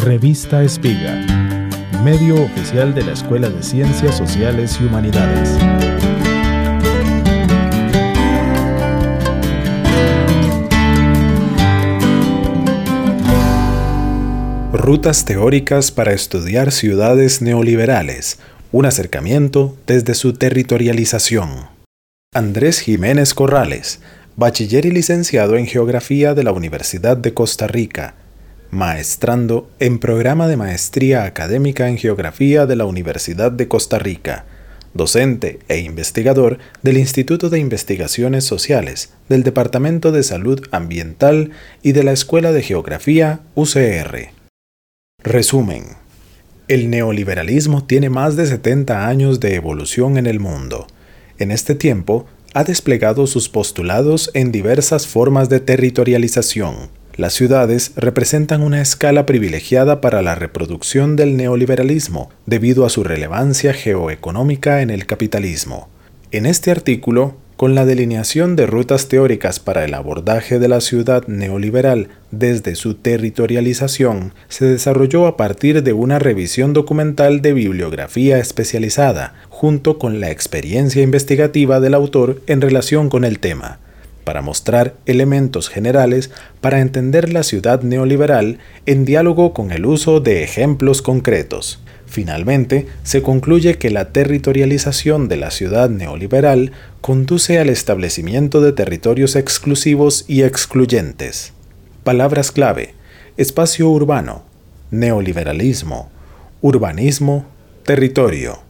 Revista Espiga, medio oficial de la Escuela de Ciencias Sociales y Humanidades. Rutas teóricas para estudiar ciudades neoliberales, un acercamiento desde su territorialización. Andrés Jiménez Corrales, bachiller y licenciado en Geografía de la Universidad de Costa Rica, maestrando en Programa de Maestría Académica en Geografía de la Universidad de Costa Rica, docente e investigador del Instituto de Investigaciones Sociales, del Departamento de Salud Ambiental y de la Escuela de Geografía UCR. Resumen. El neoliberalismo tiene más de 70 años de evolución en el mundo. En este tiempo, ha desplegado sus postulados en diversas formas de territorialización. Las ciudades representan una escala privilegiada para la reproducción del neoliberalismo, debido a su relevancia geoeconómica en el capitalismo. En este artículo, con la delineación de rutas teóricas para el abordaje de la ciudad neoliberal desde su territorialización, se desarrolló a partir de una revisión documental de bibliografía especializada, junto con la experiencia investigativa del autor en relación con el tema, para mostrar elementos generales para entender la ciudad neoliberal en diálogo con el uso de ejemplos concretos. Finalmente, se concluye que la territorialización de la ciudad neoliberal conduce al establecimiento de territorios exclusivos y excluyentes. Palabras clave: espacio urbano, neoliberalismo, urbanismo, territorio.